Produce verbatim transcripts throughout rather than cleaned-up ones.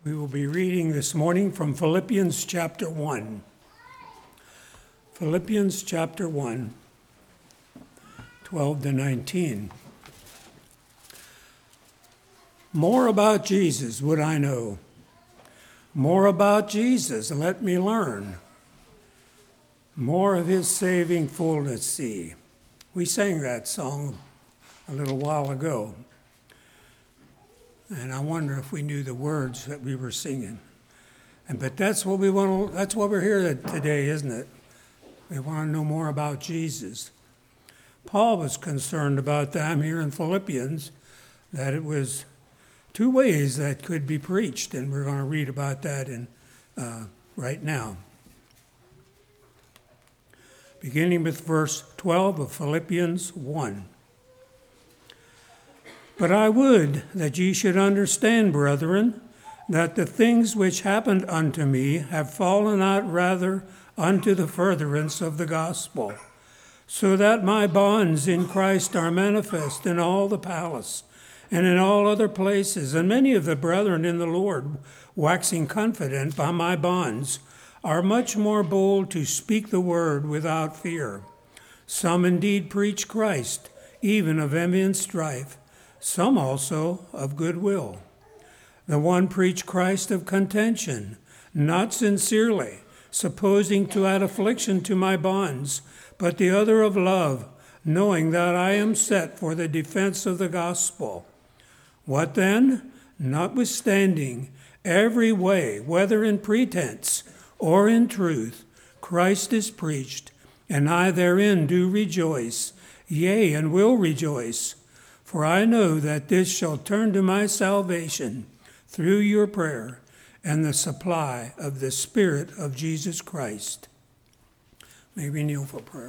We will be reading this morning from Philippians chapter one. Philippians chapter one, twelve to nineteen. More about Jesus would I know. More about Jesus let me learn. More of his saving fullness see. We sang that song a little while ago. And I wonder if we knew the words that we were singing. And but that's what we want to, that's what we're here today, isn't it? We want to know more about Jesus. Paul was concerned about that here in Philippians, that it was two ways that could be preached, and we're going to read about that in uh, right now. Beginning with verse twelve of Philippians one. But I would that ye should understand, brethren, that the things which happened unto me have fallen out rather unto the furtherance of the gospel, so that my bonds in Christ are manifest in all the palace and in all other places, and many of the brethren in the Lord, waxing confident by my bonds, are much more bold to speak the word without fear. Some indeed preach Christ, even of envy and strife, some also of goodwill. The one preached Christ of contention, not sincerely, supposing to add affliction to my bonds, but the other of love, knowing that I am set for the defense of the gospel. What then? Notwithstanding, every way, whether in pretense or in truth, Christ is preached, and I therein do rejoice, yea, and will rejoice. For I know that this shall turn to my salvation through your prayer and the supply of the Spirit of Jesus Christ. May we kneel for prayer.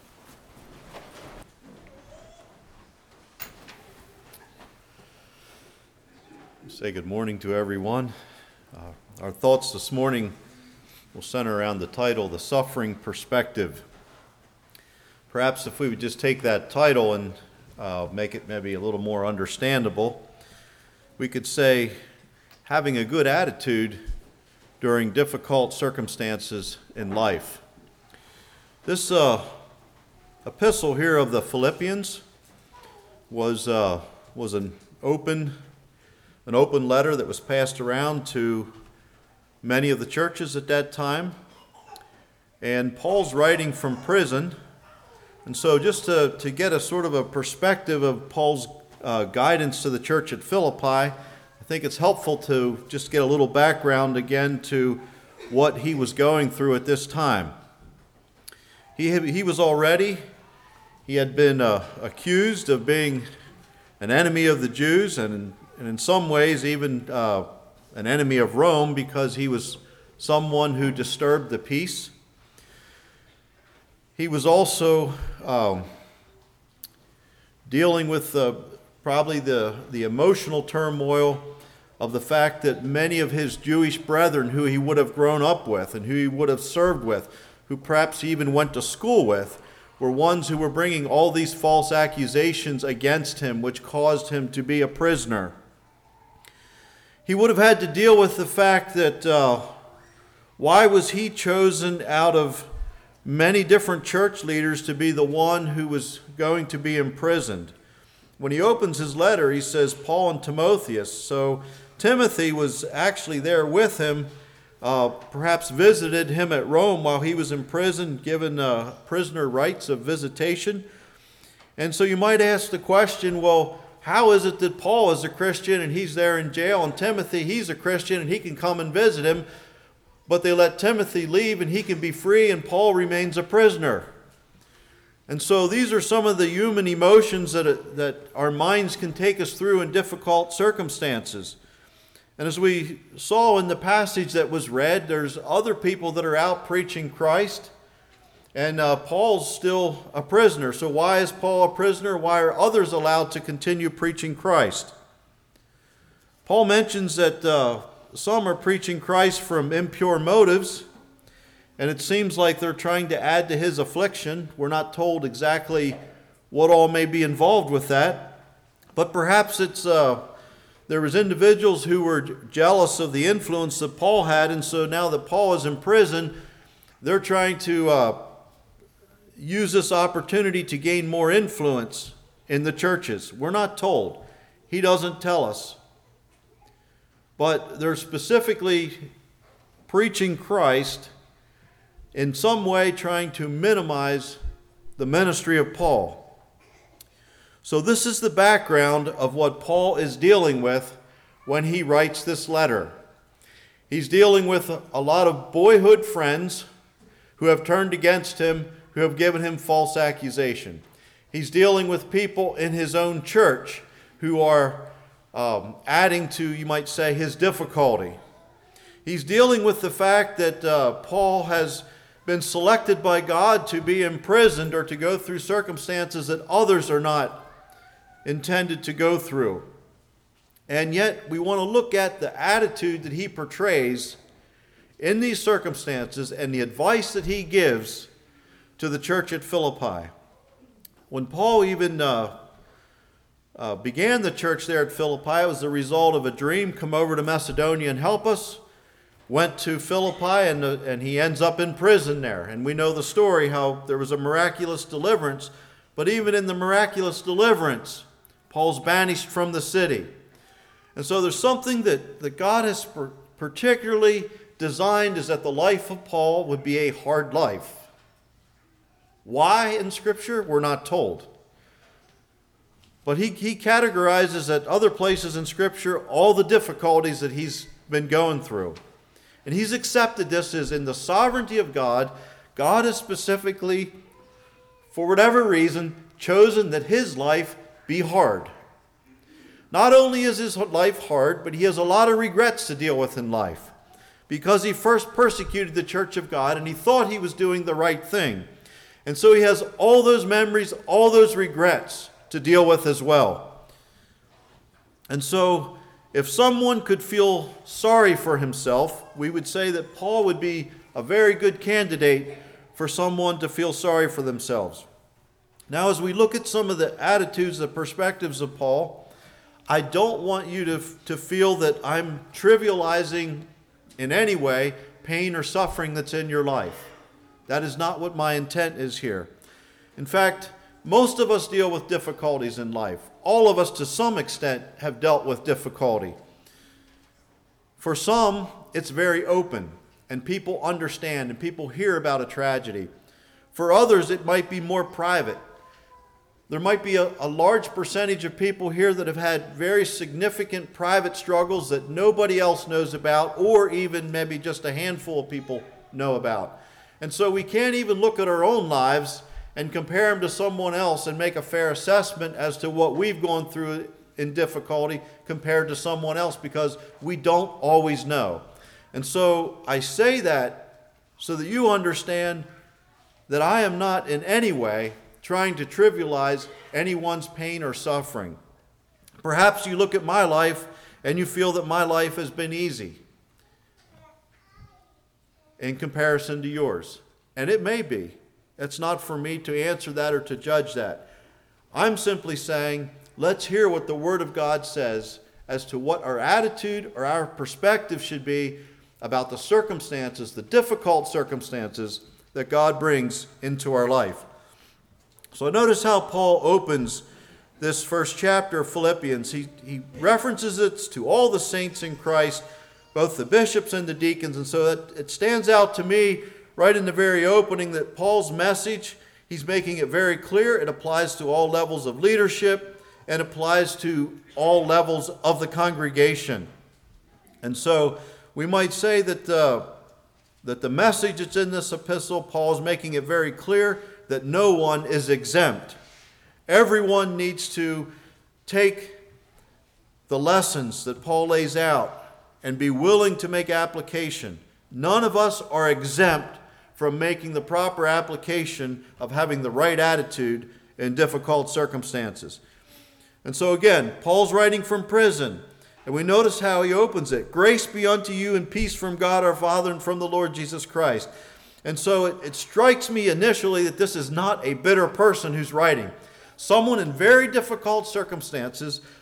Say good morning to everyone. Uh, our thoughts this morning will center around the title, The Suffering Perspective. Perhaps if we would just take that title and uh, make it maybe a little more understandable, we could say, having a good attitude during difficult circumstances in life. This uh, epistle here of the Philippians was uh, was an open an open letter that was passed around to many of the churches at that time. And Paul's writing from prison. And so just to, to get a sort of a perspective of Paul's uh, guidance to the church at Philippi, I think it's helpful to just get a little background again to what he was going through at this time. He, he was already, he had been uh, accused of being an enemy of the Jews and, and in some ways even uh, an enemy of Rome because he was someone who disturbed the peace. He was also um, dealing with uh, probably the, the emotional turmoil of the fact that many of his Jewish brethren who he would have grown up with and who he would have served with, who perhaps he even went to school with, were ones who were bringing all these false accusations against him, which caused him to be a prisoner. He would have had to deal with the fact that uh, why was he chosen out of many different church leaders to be the one who was going to be imprisoned? When he opens his letter, he says Paul and Timotheus. So Timothy was actually there with him, uh, perhaps visited him at Rome while he was in prison, given uh, prisoner rights of visitation. And so you might ask the question, well, how is it that Paul is a Christian and he's there in jail, and Timothy, he's a Christian and he can come and visit him, but they let Timothy leave and he can be free and Paul remains a prisoner? And so these are some of the human emotions that, that our minds can take us through in difficult circumstances. And as we saw in the passage that was read, there's other people that are out preaching Christ, and uh, Paul's still a prisoner. So why is Paul a prisoner? Why are others allowed to continue preaching Christ? Paul mentions that uh, some are preaching Christ from impure motives, and it seems like they're trying to add to his affliction. We're not told exactly what all may be involved with that, but perhaps it's uh, there was individuals who were jealous of the influence that Paul had, and so now that Paul is in prison, they're trying to uh, use this opportunity to gain more influence in the churches. We're not told. He doesn't tell us. But they're specifically preaching Christ, in some way trying to minimize the ministry of Paul. So this is the background of what Paul is dealing with when he writes this letter. He's dealing with a lot of boyhood friends who have turned against him, who have given him false accusation. He's dealing with people in his own church who are um, adding to, you might say, his difficulty. He's dealing with the fact that uh, Paul has been selected by God to be imprisoned or to go through circumstances that others are not intended to go through. And yet we want to look at the attitude that he portrays in these circumstances and the advice that he gives to the church at Philippi. When Paul even uh, uh, began the church there at Philippi, it was the result of a dream: come over to Macedonia and help us. Went to Philippi, and, uh, and he ends up in prison there. And we know the story, how there was a miraculous deliverance. But even in the miraculous deliverance, Paul's banished from the city. And so there's something that, that God has per- particularly designed, is that the life of Paul would be a hard life. Why in Scripture? We're not told. But he, he categorizes at other places in Scripture all the difficulties that he's been going through. And he's accepted this as, in the sovereignty of God, God has specifically, for whatever reason, chosen that his life be hard. Not only is his life hard, but he has a lot of regrets to deal with in life, because he first persecuted the church of God and he thought he was doing the right thing. And so he has all those memories, all those regrets to deal with as well. And so if someone could feel sorry for himself, we would say that Paul would be a very good candidate for someone to feel sorry for themselves. Now, as we look at some of the attitudes, the perspectives of Paul, I don't want you to, to feel that I'm trivializing in any way pain or suffering that's in your life. That is not what my intent is here. In fact, most of us deal with difficulties in life. All of us, to some extent, have dealt with difficulty. For some, it's very open, and people understand, and people hear about a tragedy. For others, it might be more private. There might be a, a large percentage of people here that have had very significant private struggles that nobody else knows about, or even maybe just a handful of people know about. And so we can't even look at our own lives and compare them to someone else and make a fair assessment as to what we've gone through in difficulty compared to someone else, because we don't always know. And so I say that so that you understand that I am not in any way trying to trivialize anyone's pain or suffering. Perhaps you look at my life and you feel that my life has been easy in comparison to yours. And it may be. It's not for me to answer that or to judge that. I'm simply saying, let's hear what the Word of God says as to what our attitude or our perspective should be about the circumstances, the difficult circumstances that God brings into our life. So notice how Paul opens this first chapter of Philippians. He, he references it to all the saints in Christ, both the bishops and the deacons. And so it, it stands out to me right in the very opening that Paul's message, he's making it very clear. It applies to all levels of leadership and applies to all levels of the congregation. And so we might say that, uh, that the message that's in this epistle, Paul is making it very clear that no one is exempt. Everyone needs to take the lessons that Paul lays out and be willing to make application. None of us are exempt from making the proper application of having the right attitude in difficult circumstances. And so again, Paul's writing from prison, and we notice how he opens it. Grace be unto you and peace from God our Father and from the Lord Jesus Christ. And so it, it strikes me initially that this is not a bitter person who's writing. Someone in very difficult circumstances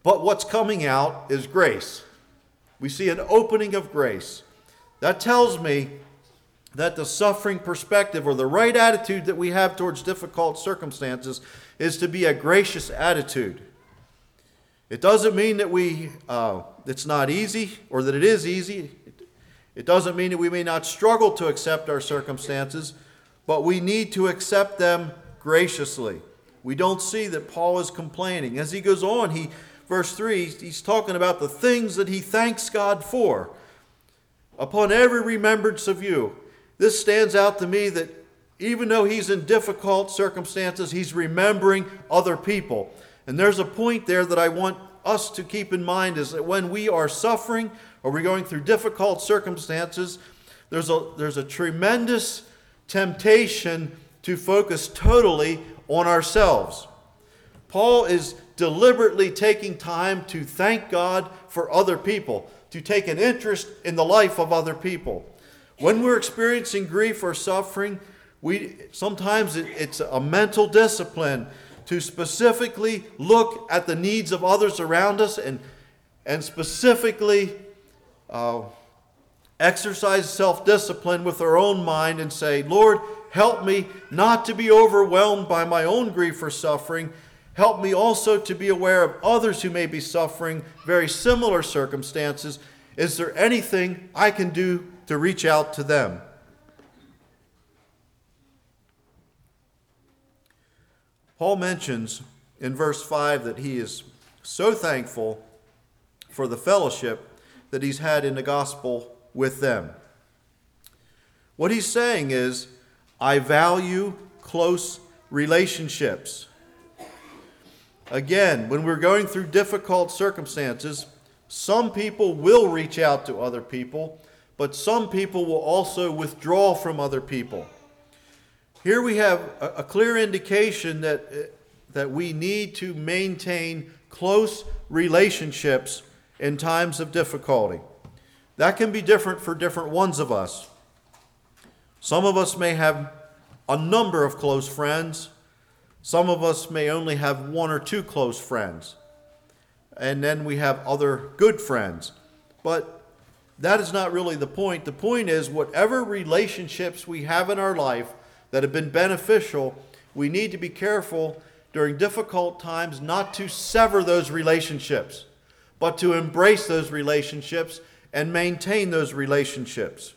But what's coming out is grace. We see an opening of grace. That tells me that the suffering perspective, or the right attitude that we have towards difficult circumstances, is to be a gracious attitude. It doesn't mean that we uh, it's not easy, or that it is easy. It doesn't mean that we may not struggle to accept our circumstances, but we need to accept them graciously. We don't see that Paul is complaining. As he goes on, he verse three, he's talking about the things that he thanks God for. Upon every remembrance of you. This stands out to me that even though he's in difficult circumstances, he's remembering other people. And there's a point there that I want us to keep in mind, is that when we are suffering or we're going through difficult circumstances, there's a, there's a tremendous temptation to focus totally on ourselves. Paul is deliberately taking time to thank God for other people, to take an interest in the life of other people. When we're experiencing grief or suffering, we sometimes it, it's a mental discipline to specifically look at the needs of others around us and, and specifically uh, exercise self-discipline with our own mind and say, Lord, help me not to be overwhelmed by my own grief or suffering. Help me also to be aware of others who may be suffering very similar circumstances. Is there anything I can do to reach out to them? Paul mentions in verse five that he is so thankful for the fellowship that he's had in the gospel with them. What he's saying is, I value close relationships. Again, when we're going through difficult circumstances, some people will reach out to other people, but some people will also withdraw from other people. Here we have a, a clear indication that, that we need to maintain close relationships in times of difficulty. That can be different for different ones of us. Some of us may have a number of close friends. Some of us may only have one or two close friends. And then we have other good friends. But that is not really the point. The point is, whatever relationships we have in our life that have been beneficial, we need to be careful during difficult times not to sever those relationships, but to embrace those relationships and maintain those relationships.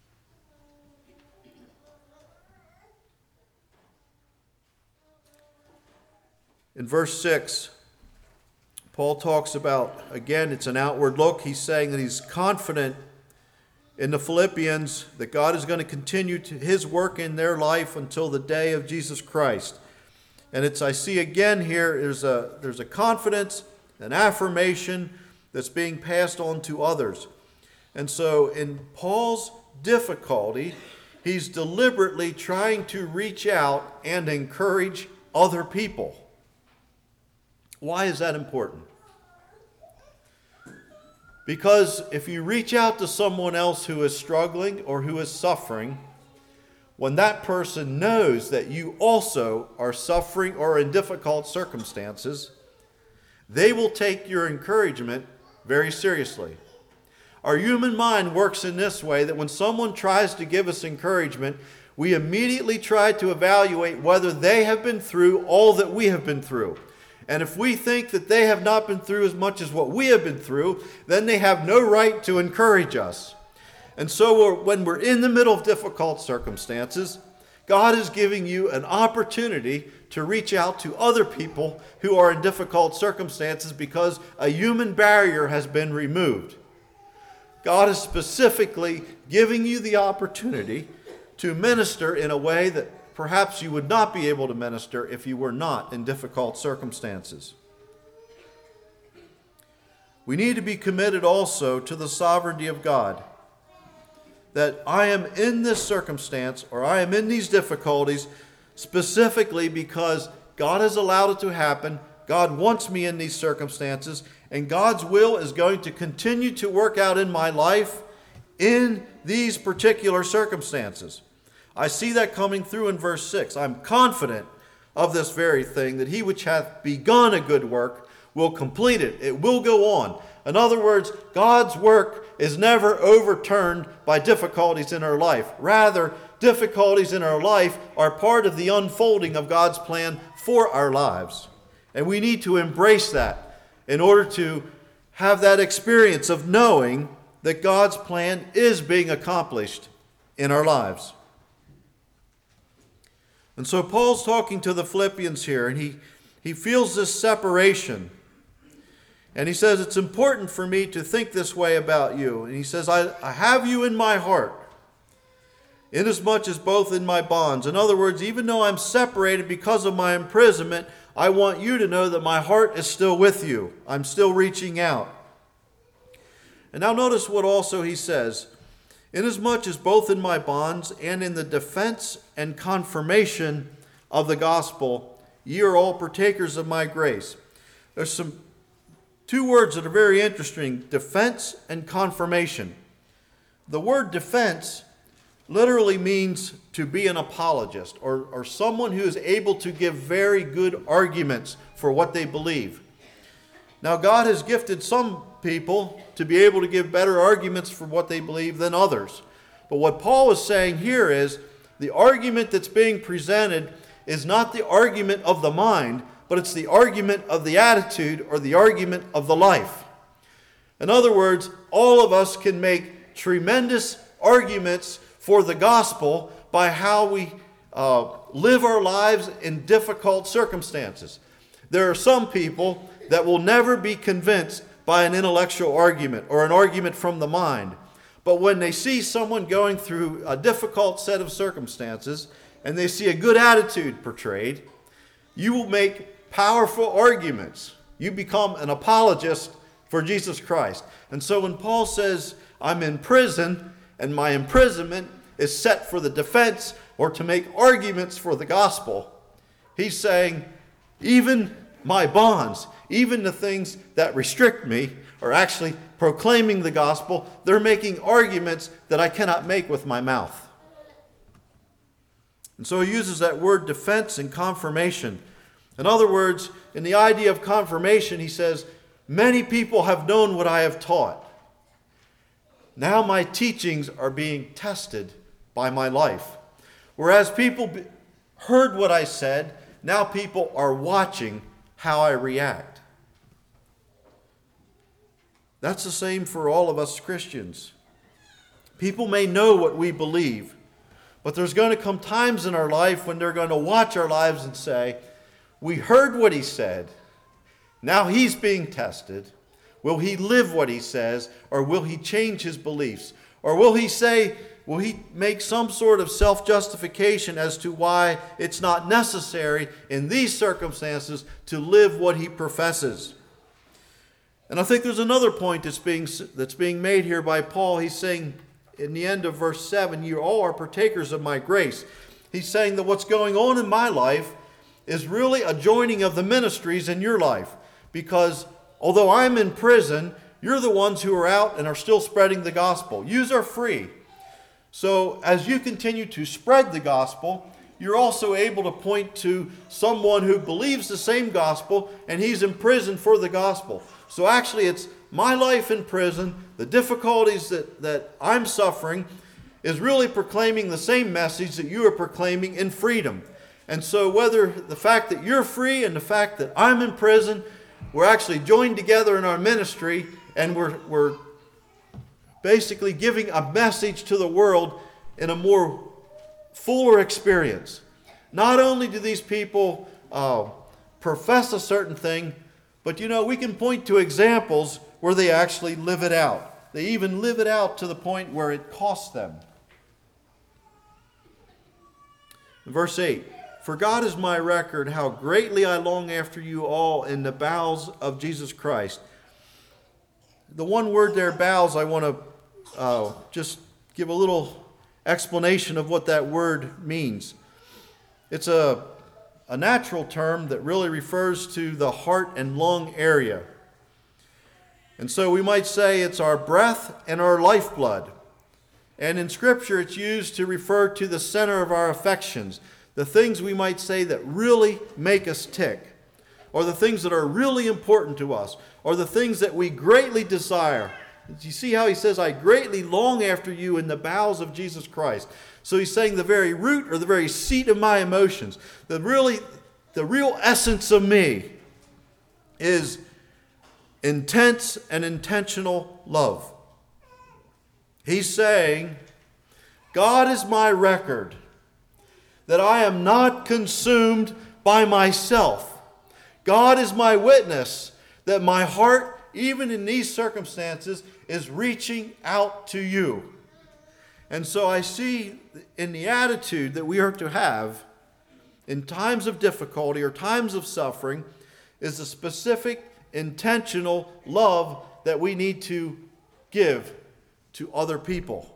In verse six, Paul talks about, again, it's an outward look. He's saying that he's confident in the Philippians that God is going to continue to his work in their life until the day of Jesus Christ. And it's, I see again here, there's a, there's a confidence, an affirmation that's being passed on to others. And so in Paul's difficulty, he's deliberately trying to reach out and encourage other people. Why is that important? Because if you reach out to someone else who is struggling or who is suffering, when that person knows that you also are suffering or in difficult circumstances, they will take your encouragement very seriously. Our human mind works in this way, that when someone tries to give us encouragement, we immediately try to evaluate whether they have been through all that we have been through. And if we think that they have not been through as much as what we have been through, then they have no right to encourage us. And so we're, when we're in the middle of difficult circumstances, God is giving you an opportunity to reach out to other people who are in difficult circumstances because a human barrier has been removed. God is specifically giving you the opportunity to minister in a way that perhaps you would not be able to minister if you were not in difficult circumstances. We need to be committed also to the sovereignty of God. That I am in this circumstance, or I am in these difficulties specifically because God has allowed it to happen. God wants me in these circumstances, and God's will is going to continue to work out in my life in these particular circumstances. I see that coming through in verse six. I'm confident of this very thing, that he which hath begun a good work will complete it. It will go on. In other words, God's work is never overturned by difficulties in our life. Rather, difficulties in our life are part of the unfolding of God's plan for our lives. And we need to embrace that in order to have that experience of knowing that God's plan is being accomplished in our lives. And so Paul's talking to the Philippians here, and he, he feels this separation. And he says, it's important for me to think this way about you. And he says, I, I have you in my heart, inasmuch as both in my bonds. In other words, even though I'm separated because of my imprisonment, I want you to know that my heart is still with you. I'm still reaching out. And now notice what also he says. Inasmuch as both in my bonds and in the defense and confirmation of the gospel, ye are all partakers of my grace. There's some two words that are very interesting, defense and confirmation. The word defense literally means to be an apologist, or, or someone who is able to give very good arguments for what they believe. Now, God has gifted some people to be able to give better arguments for what they believe than others. But what Paul is saying here is the argument that's being presented is not the argument of the mind, but it's the argument of the attitude or the argument of the life. In other words, all of us can make tremendous arguments for the gospel by how we uh, live our lives in difficult circumstances. There are some people that will never be convinced by an intellectual argument or an argument from the mind. But when they see someone going through a difficult set of circumstances and they see a good attitude portrayed, you will make powerful arguments. You become an apologist for Jesus Christ. And so when Paul says, I'm in prison and my imprisonment is set for the defense or to make arguments for the gospel, he's saying, even my bonds, even the things that restrict me are actually proclaiming the gospel. They're making arguments that I cannot make with my mouth. And so he uses that word defense and confirmation. In other words, in the idea of confirmation, he says, many people have known what I have taught. Now my teachings are being tested by my life. Whereas people heard what I said, now people are watching how I react. That's the same for all of us Christians. People may know what we believe, but there's going to come times in our life when they're going to watch our lives and say, we heard what he said. Now he's being tested. Will he live what he says, or will he change his beliefs? Or will he say, will he make some sort of self-justification as to why it's not necessary in these circumstances to live what he professes? And I think there's another point that's being, that's being made here by Paul. He's saying in the end of verse seven, you all are partakers of my grace. He's saying that what's going on in my life is really a joining of the ministries in your life. Because although I'm in prison, you're the ones who are out and are still spreading the gospel. Yous are free. So as you continue to spread the gospel, you're also able to point to someone who believes the same gospel and he's in prison for the gospel. So actually it's my life in prison, the difficulties that, that I'm suffering is really proclaiming the same message that you are proclaiming in freedom. And so whether the fact that you're free and the fact that I'm in prison, we're actually joined together in our ministry and we're, we're basically giving a message to the world in a more fuller experience. Not only do these people uh, profess a certain thing, but you know, we can point to examples where they actually live it out. They even live it out to the point where it costs them. Verse eight, for God is my record, how greatly I long after you all in the bowels of Jesus Christ. The one word there, bowels, I want to uh, just give a little explanation of what that word means. It's a, a natural term that really refers to the heart and lung area. And so we might say it's our breath and our lifeblood. And in Scripture it's used to refer to the center of our affections, the things we might say that really make us tick. or the things that are really important to us, or the things that we greatly desire. You see how he says, I greatly long after you in the bowels of Jesus Christ. So he's saying the very root or the very seat of my emotions, the really, the real essence of me is intense and intentional love. He's saying, God is my record that I am not consumed by myself. God is my witness that my heart, even in these circumstances, is reaching out to you. And so I see in the attitude that we are to have in times of difficulty or times of suffering is a specific, intentional love that we need to give to other people.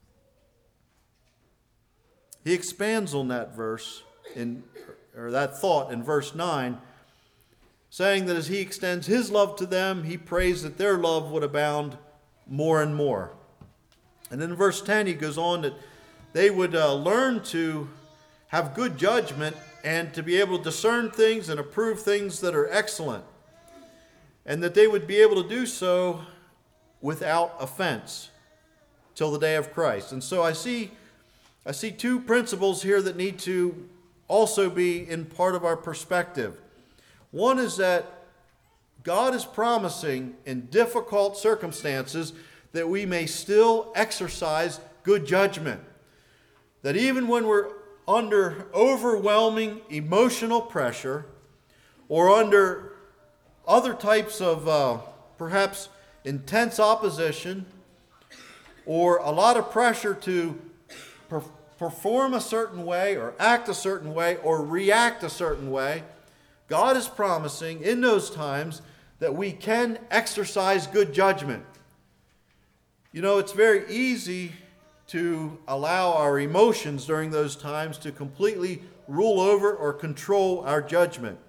He expands on that verse, in, or that thought in verse nine, saying that as he extends his love to them, he prays that their love would abound more and more. And then in verse ten, he goes on that they would uh, learn to have good judgment and to be able to discern things and approve things that are excellent. And that they would be able to do so without offense till the day of Christ. And so I see, I see two principles here that need to also be in part of our perspective. One is that God is promising in difficult circumstances that we may still exercise good judgment. That even when we're under overwhelming emotional pressure or under other types of uh, perhaps intense opposition or a lot of pressure to per- perform a certain way or act a certain way or react a certain way, God is promising in those times that we can exercise good judgment. You know, it's very easy to allow our emotions during those times to completely rule over or control our judgment.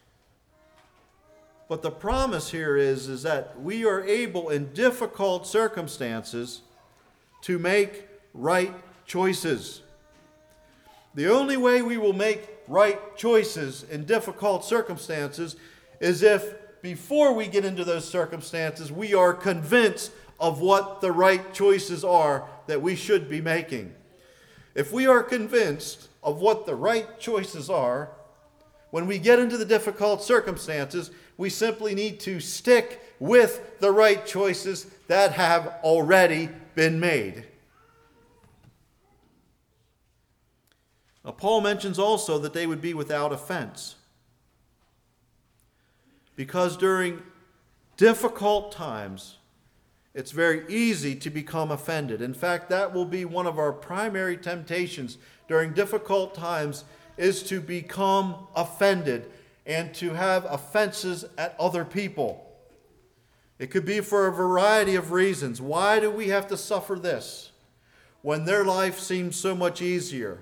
But the promise here is, is that we are able in difficult circumstances to make right choices. The only way we will make right choices in difficult circumstances is if before we get into those circumstances we are convinced of what the right choices are that we should be making. If we are convinced of what the right choices are, when we get into the difficult circumstances, we simply need to stick with the right choices that have already been made. Now, Paul mentions also that they would be without offense. Because during difficult times, it's very easy to become offended. In fact, that will be one of our primary temptations during difficult times, is to become offended and to have offenses at other people. It could be for a variety of reasons. Why do we have to suffer this when their life seems so much easier?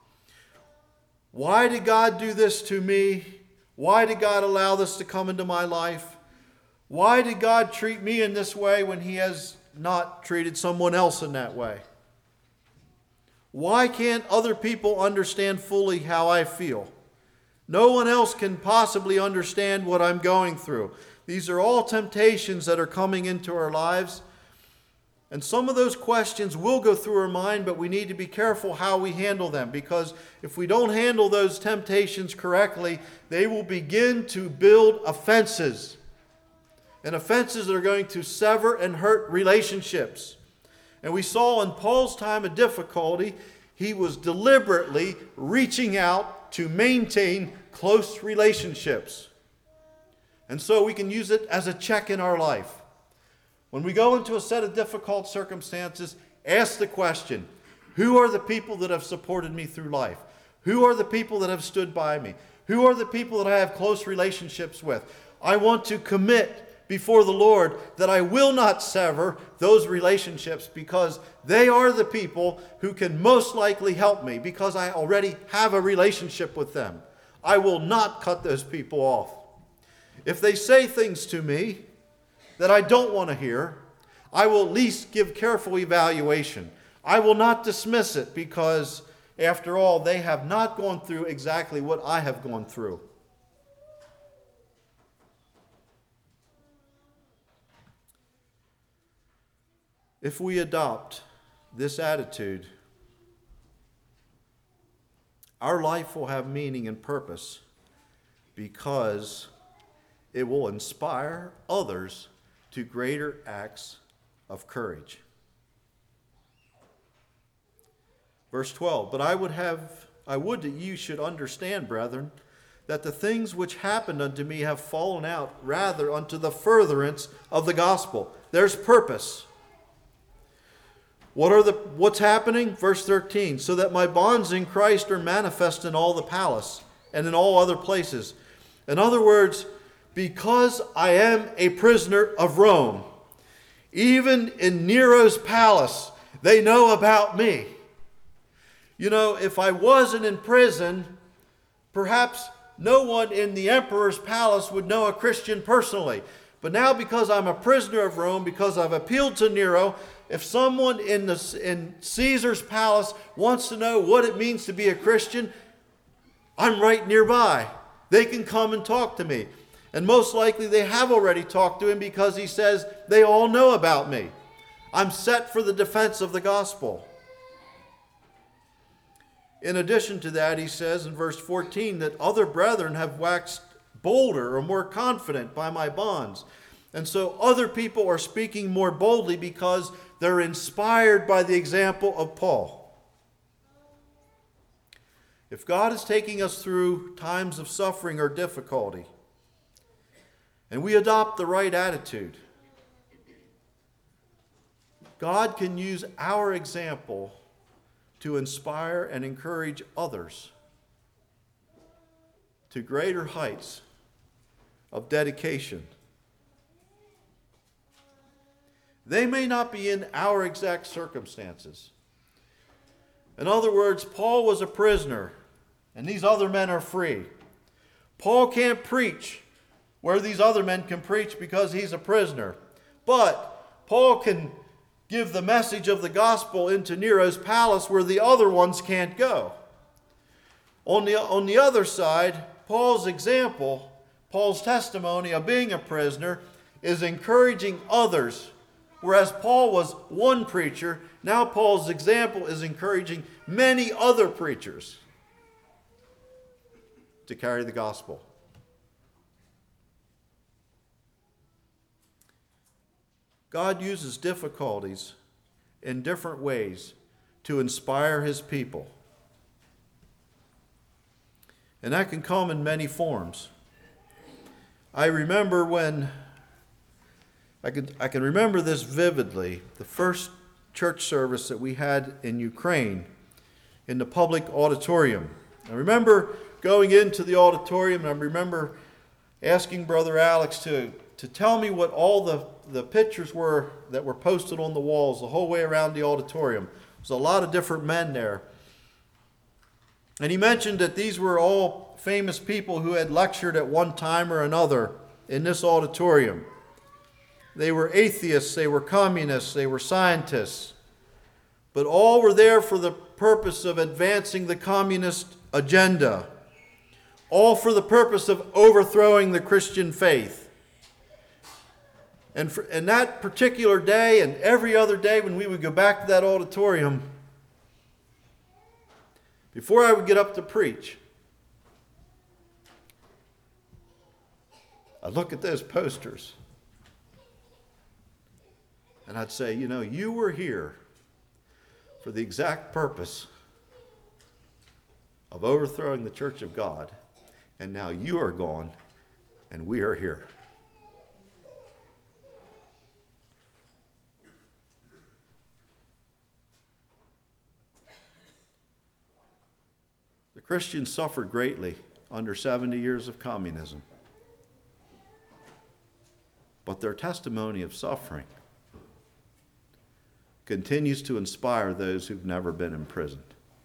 Why did God do this to me? Why did God allow this to come into my life? Why did God treat me in this way when He has not treated someone else in that way? Why can't other people understand fully how I feel? No one else can possibly understand what I'm going through. These are all temptations that are coming into our lives. And some of those questions will go through our mind, but we need to be careful how we handle them, because if we don't handle those temptations correctly, they will begin to build offenses. And offenses that are going to sever and hurt relationships. And we saw in Paul's time of difficulty, he was deliberately reaching out to maintain close relationships. And so we can use it as a check in our life. When we go into a set of difficult circumstances, ask the question, who are the people that have supported me through life? Who are the people that have stood by me? Who are the people that I have close relationships with? I want to commit before the Lord that I will not sever those relationships, because they are the people who can most likely help me, because I already have a relationship with them. I will not cut those people off. If they say things to me that I don't want to hear, I will at least give careful evaluation. I will not dismiss it, because after all, they have not gone through exactly what I have gone through. If we adopt this attitude, our life will have meaning and purpose because it will inspire others to greater acts of courage. Verse twelve, but I would have, I would that you should understand, brethren, that the things which happened unto me have fallen out rather unto the furtherance of the gospel. There's purpose. What are the what's happening? Verse thirteen, so that my bonds in Christ are manifest in all the palace and in all other places. In other words, because I am a prisoner of Rome, even in Nero's palace, they know about me. You know, if I wasn't in prison, perhaps no one in the emperor's palace would know a Christian personally. But now, because I'm a prisoner of Rome, because I've appealed to Nero, if someone in, the, in Caesar's palace wants to know what it means to be a Christian, I'm right nearby. They can come and talk to me. And most likely they have already talked to him because he says, they all know about me. I'm set for the defense of the gospel. In addition to that, he says in verse fourteen that other brethren have waxed bolder or more confident by my bonds. And so other people are speaking more boldly because they're inspired by the example of Paul. If God is taking us through times of suffering or difficulty, and we adopt the right attitude, God can use our example to inspire and encourage others to greater heights of dedication. They may not be in our exact circumstances. In other words, Paul was a prisoner, and these other men are free. Paul can't preach where these other men can preach because he's a prisoner. But Paul can give the message of the gospel into Nero's palace where the other ones can't go. On the, on the other side, Paul's example, Paul's testimony of being a prisoner is encouraging others. Whereas Paul was one preacher, now Paul's example is encouraging many other preachers to carry the gospel. God uses difficulties in different ways to inspire his people. And that can come in many forms. I remember when, I can, I can remember this vividly, the first church service that we had in Ukraine in the public auditorium. I remember going into the auditorium, and I remember asking Brother Alex to, to tell me what all the, the pictures were that were posted on the walls the whole way around the auditorium. There's a lot of different men there. And he mentioned that these were all famous people who had lectured at one time or another in this auditorium. They were atheists, they were communists, they were scientists. But all were there for the purpose of advancing the communist agenda. All for the purpose of overthrowing the Christian faith. And, for, and that particular day and every other day when we would go back to that auditorium, before I would get up to preach, I'd look at those posters and I'd say, you know, you were here for the exact purpose of overthrowing the church of God, and now you are gone and we are here. The Christians suffered greatly under seventy years of communism. But their testimony of suffering continues to inspire those who've never been imprisoned.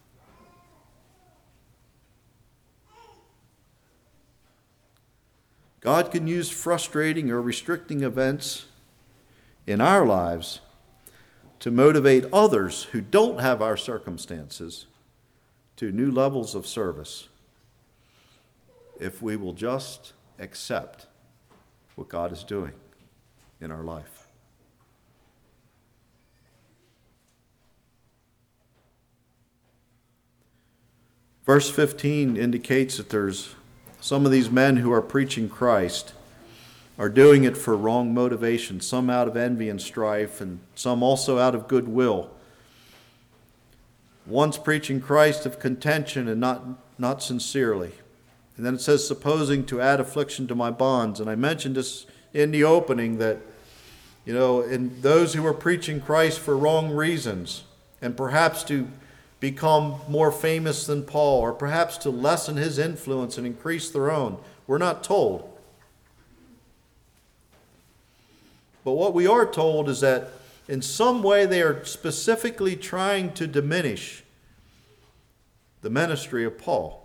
God can use frustrating or restricting events in our lives to motivate others who don't have our circumstances to new levels of service if we will just accept what God is doing in our life. Verse fifteen indicates that there's some of these men who are preaching Christ are doing it for wrong motivations, some out of envy and strife, and some also out of goodwill. One's preaching Christ of contention and not, not sincerely. And then it says, supposing to add affliction to my bonds. And I mentioned this in the opening that, you know, in those who are preaching Christ for wrong reasons, and perhaps to become more famous than Paul, or perhaps to lessen his influence and increase their own, we're not told. But what we are told is that in some way they are specifically trying to diminish the ministry of Paul.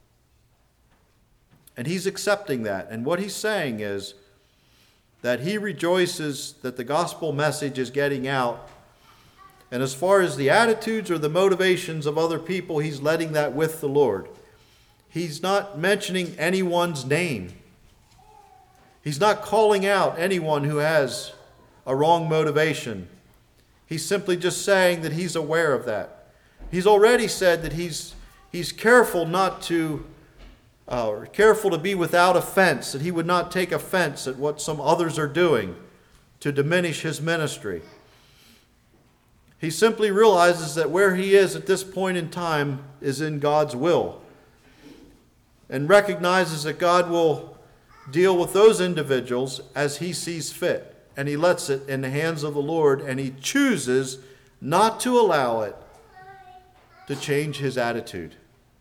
And he's accepting that. And what he's saying is that he rejoices that the gospel message is getting out. And as far as the attitudes or the motivations of other people, he's letting that with the Lord. He's not mentioning anyone's name. He's not calling out anyone who has a wrong motivation. He's simply just saying that he's aware of that. He's already said that he's he's careful not to, uh, careful to be without offense, that he would not take offense at what some others are doing to diminish his ministry. He simply realizes that where he is at this point in time is in God's will, and recognizes that God will deal with those individuals as he sees fit. And he lets it in the hands of the Lord, and he chooses not to allow it to change his attitude.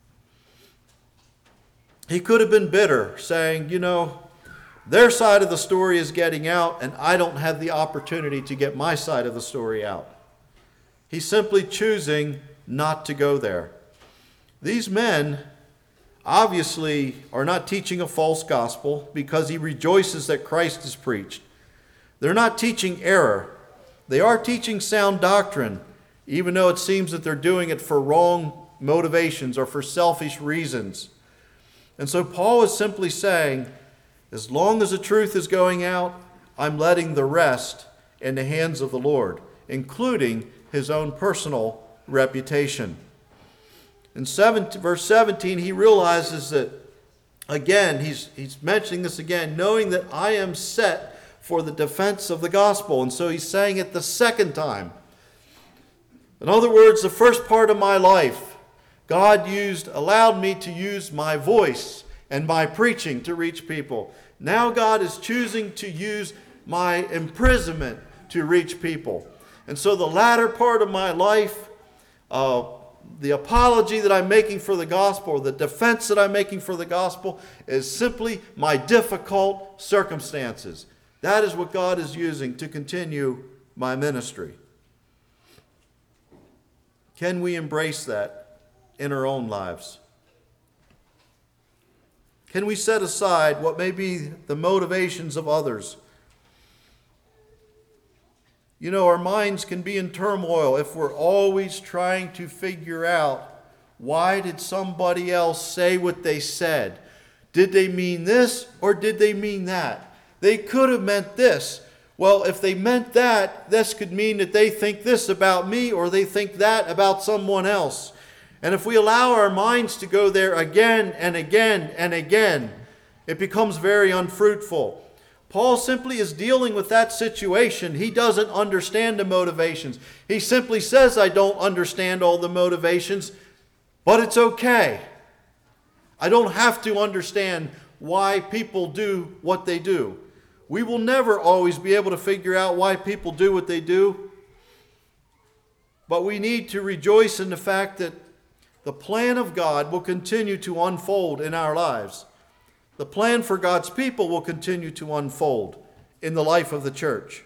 He could have been bitter, saying, you know, their side of the story is getting out, and I don't have the opportunity to get my side of the story out. He's simply choosing not to go there. These men obviously are not teaching a false gospel, because he rejoices that Christ is preached. They're not teaching error. They are teaching sound doctrine, even though it seems that they're doing it for wrong motivations or for selfish reasons. And so Paul is simply saying, as long as the truth is going out, I'm letting the rest in the hands of the Lord, including his own personal reputation. In verse seventeen, he realizes that, again, he's, he's mentioning this again, knowing that I am set for the defense of the gospel. And so he's saying it the second time. In other words, the first part of my life, God used, allowed me to use my voice and my preaching to reach people. Now God is choosing to use my imprisonment to reach people. And so the latter part of my life, uh, the apology that I'm making for the gospel, or the defense that I'm making for the gospel, is simply my difficult circumstances. That is what God is using to continue my ministry. Can we embrace that in our own lives? Can we set aside what may be the motivations of others? You know, our minds can be in turmoil if we're always trying to figure out, why did somebody else say what they said? Did they mean this or did they mean that? They could have meant this. Well, if they meant that, this could mean that they think this about me, or they think that about someone else. And if we allow our minds to go there again and again and again, it becomes very unfruitful. Paul simply is dealing with that situation. He doesn't understand the motivations. He simply says, I don't understand all the motivations, but it's okay. I don't have to understand why people do what they do. We will never always be able to figure out why people do what they do. But we need to rejoice in the fact that the plan of God will continue to unfold in our lives. The plan for God's people will continue to unfold in the life of the church.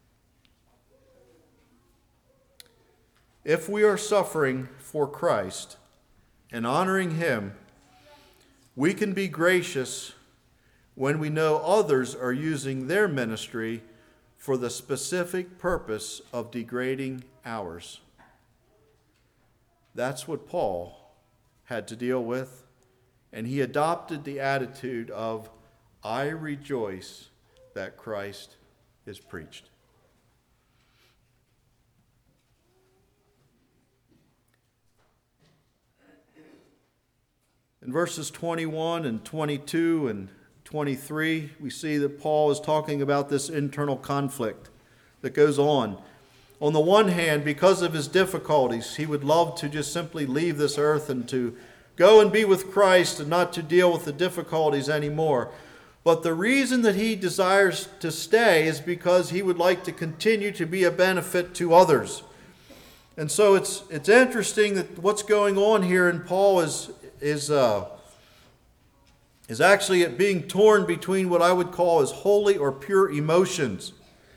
If we are suffering for Christ and honoring Him, we can be gracious when we know others are using their ministry for the specific purpose of degrading ours. That's what Paul had to deal with, and he adopted the attitude of, I rejoice that Christ is preached. In verses twenty-one and twenty-two and twenty-three, we see that Paul is talking about this internal conflict that goes on. On the one hand, because of his difficulties, he would love to just simply leave this earth and to go and be with Christ and not to deal with the difficulties anymore. But the reason that he desires to stay is because he would like to continue to be a benefit to others. And so it's it's interesting that what's going on here in Paul is is uh, is actually it being torn between what I would call as holy or pure emotions.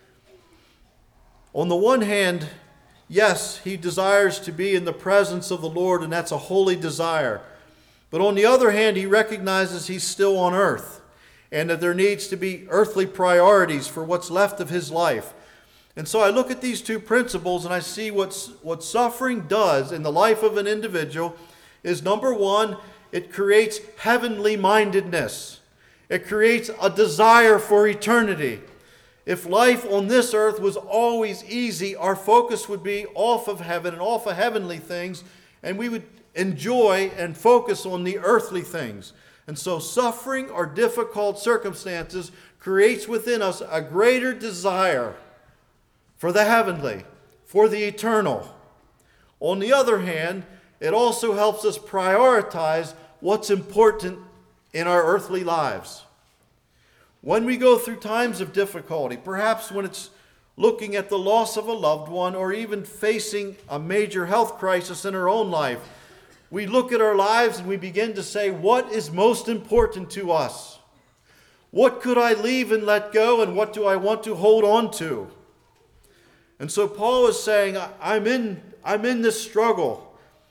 On the one hand, yes, he desires to be in the presence of the Lord, and that's a holy desire. But on the other hand, he recognizes he's still on earth, and that there needs to be earthly priorities for what's left of his life. And so I look at these two principles, and I see what's, what suffering does in the life of an individual is, number one, it creates heavenly mindedness. It creates a desire for eternity. If life on this earth was always easy, our focus would be off of heaven and off of heavenly things, and we would enjoy and focus on the earthly things. And so suffering or difficult circumstances creates within us a greater desire for the heavenly, for the eternal. On the other hand, it also helps us prioritize what's important in our earthly lives. When we go through times of difficulty, perhaps when it's looking at the loss of a loved one or even facing a major health crisis in our own life, we look at our lives and we begin to say, what is most important to us? What could I leave and let go, and what do I want to hold on to? And so Paul is saying, I'm in, I'm in this struggle.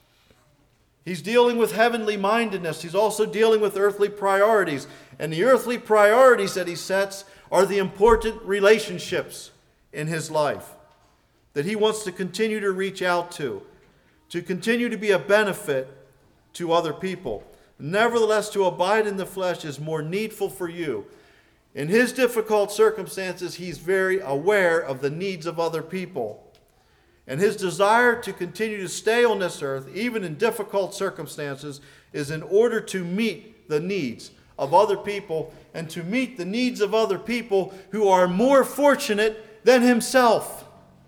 He's dealing with heavenly mindedness. He's also dealing with earthly priorities. And the earthly priorities that he sets are the important relationships in his life that he wants to continue to reach out to, to continue to be a benefit to other people. Nevertheless, to abide in the flesh is more needful for you. In his difficult circumstances, he's very aware of the needs of other people. And his desire to continue to stay on this earth, even in difficult circumstances, is in order to meet the needs of other people and to meet the needs of other people who are more fortunate than himself.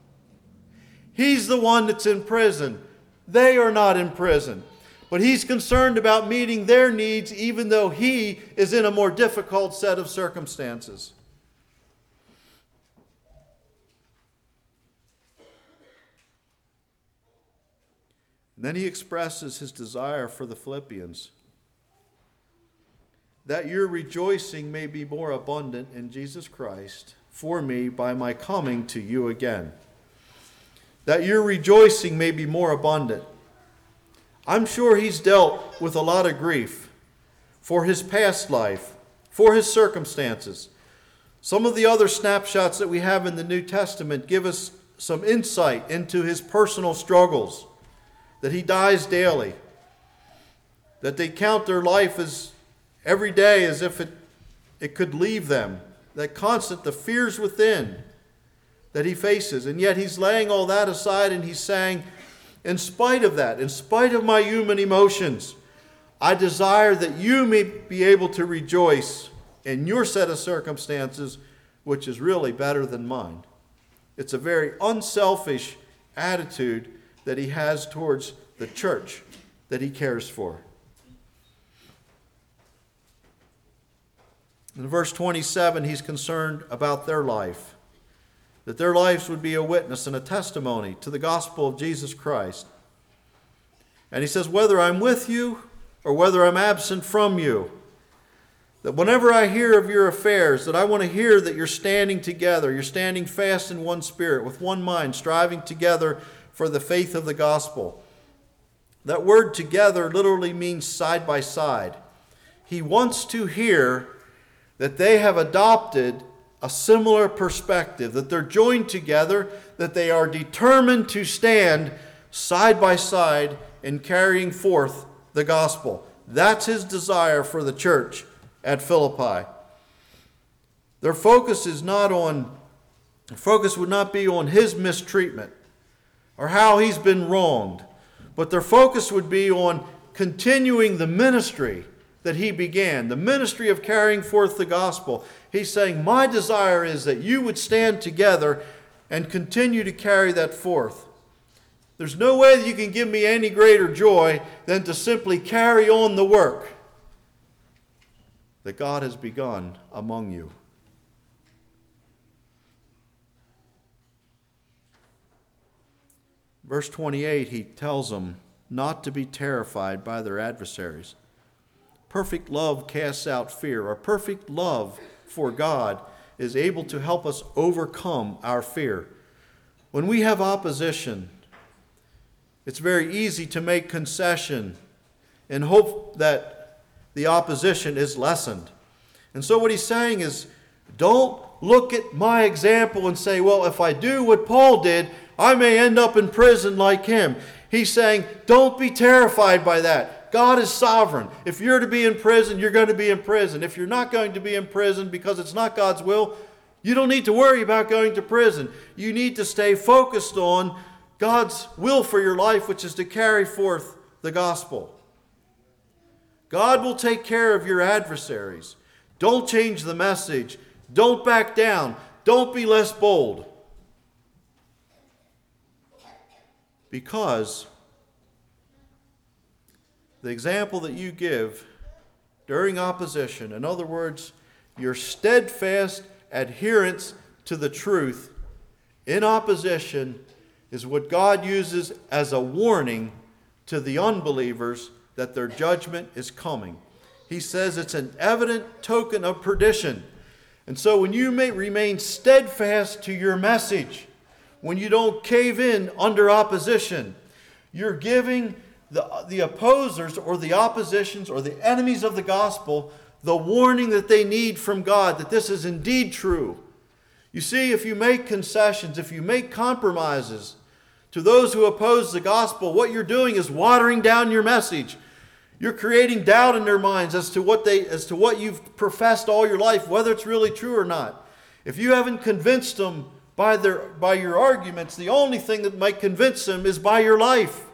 He's the one that's in prison. They are not in prison. But he's concerned about meeting their needs even though he is in a more difficult set of circumstances. Then he expresses his desire for the Philippians, that your rejoicing may be more abundant in Jesus Christ for me by my coming to you again. That your rejoicing may be more abundant. I'm sure he's dealt with a lot of grief for his past life, for his circumstances. Some of the other snapshots that we have in the New Testament give us some insight into his personal struggles. That he dies daily, that they count their life as every day as if it, it could leave them, that constant, the fears within that he faces. And yet he's laying all that aside and he's saying, in spite of that, in spite of my human emotions, I desire that you may be able to rejoice in your set of circumstances, which is really better than mine. It's a very unselfish attitude that he has towards the church that he cares for. In verse twenty-seven, he's concerned about their life, that their lives would be a witness and a testimony to the gospel of Jesus Christ. And he says, whether I'm with you or whether I'm absent from you, that whenever I hear of your affairs, that I want to hear that you're standing together, you're standing fast in one spirit, with one mind, striving together for the faith of the gospel. That word together literally means side by side. He wants to hear that they have adopted a similar perspective, that they're joined together, that they are determined to stand side by side in carrying forth the gospel. That's his desire for the church at Philippi. Their focus is not on, their focus would not be on his mistreatment or how he's been wronged, but their focus would be on continuing the ministry that he began, the ministry of carrying forth the gospel. He's saying, my desire is that you would stand together and continue to carry that forth. There's no way that you can give me any greater joy than to simply carry on the work that God has begun among you. Verse twenty-eight, he tells them not to be terrified by their adversaries. Perfect love casts out fear. Our perfect love for God is able to help us overcome our fear. When we have opposition, it's very easy to make concession and hope that the opposition is lessened. And so what he's saying is, don't look at my example and say, well, if I do what Paul did, I may end up in prison like him. He's saying, don't be terrified by that. God is sovereign. If you're to be in prison, you're going to be in prison. If you're not going to be in prison because it's not God's will, you don't need to worry about going to prison. You need to stay focused on God's will for your life, which is to carry forth the gospel. God will take care of your adversaries. Don't change the message. Don't back down. Don't be less bold. Because the example that you give during opposition, in other words, your steadfast adherence to the truth in opposition, is what God uses as a warning to the unbelievers that their judgment is coming. He says it's an evident token of perdition. And so when you may remain steadfast to your message, when you don't cave in under opposition, you're giving the, the opposers or the oppositions or the enemies of the gospel the warning that they need from God, that this is indeed true. You see, if you make concessions, if you make compromises to those who oppose the gospel, what you're doing is watering down your message. You're creating doubt in their minds as to what they, as to what you've professed all your life, whether it's really true or not. If you haven't convinced them by their, by your arguments, the only thing that might convince them is by your life.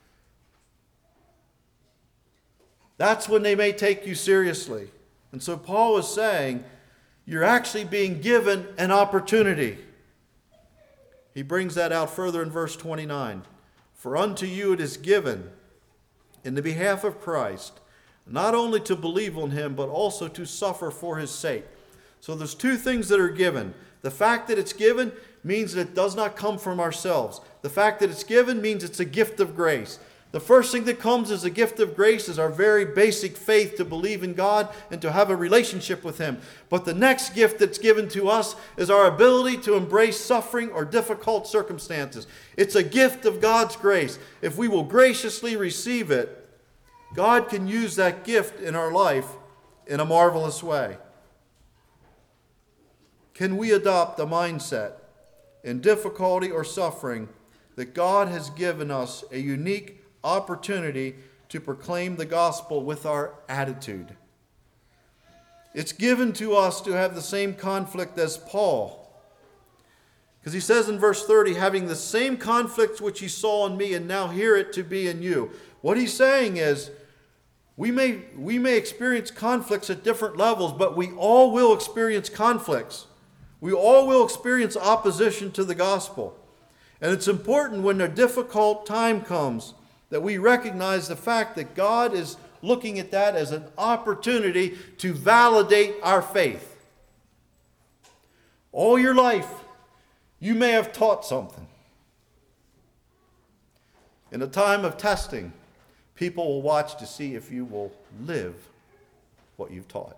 That's when they may take you seriously. And so Paul is saying, you're actually being given an opportunity. He brings that out further in verse twenty-nine. For unto you it is given, in the behalf of Christ, not only to believe on him, but also to suffer for his sake. So there's two things that are given. The fact that it's given means that it does not come from ourselves. The fact that it's given means it's a gift of grace. The first thing that comes as a gift of grace is our very basic faith to believe in God and to have a relationship with him. But the next gift that's given to us is our ability to embrace suffering or difficult circumstances. It's a gift of God's grace. If we will graciously receive it, God can use that gift in our life in a marvelous way. Can we adopt a mindset in difficulty or suffering that God has given us a unique opportunity to proclaim the gospel with our attitude? It's given to us to have the same conflict as Paul. Because he says in verse thirty, having the same conflict which he saw in me and now hear it to be in you. What he's saying is, we may, we may experience conflicts at different levels, but we all will experience conflicts. We all will experience opposition to the gospel. And it's important when a difficult time comes that we recognize the fact that God is looking at that as an opportunity to validate our faith. All your life, you may have taught something. In a time of testing, people will watch to see if you will live what you've taught.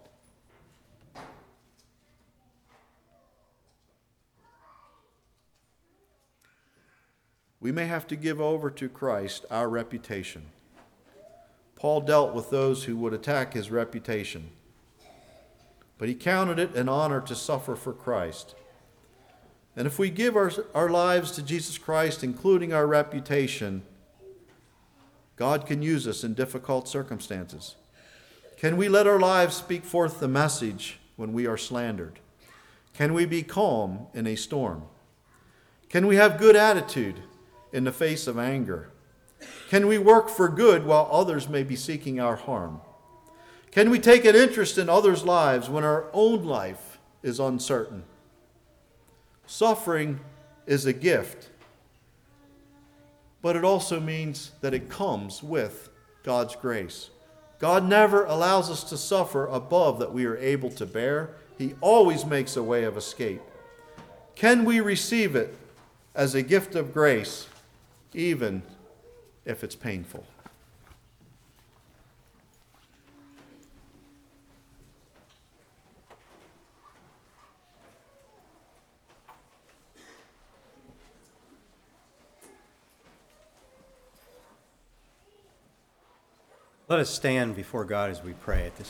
We may have to give over to Christ our reputation. Paul dealt with those who would attack his reputation, but he counted it an honor to suffer for Christ. And if we give our, our lives to Jesus Christ, including our reputation, God can use us in difficult circumstances. Can we let our lives speak forth the message when we are slandered? Can we be calm in a storm? Can we have good attitude in the face of anger? Can we work for good while others may be seeking our harm? Can we take an interest in others' lives when our own life is uncertain? Suffering is a gift, but it also means that it comes with God's grace. God never allows us to suffer above that we are able to bear. He always makes a way of escape. Can we receive it as a gift of grace, even if it's painful? Let us stand before God as we pray at this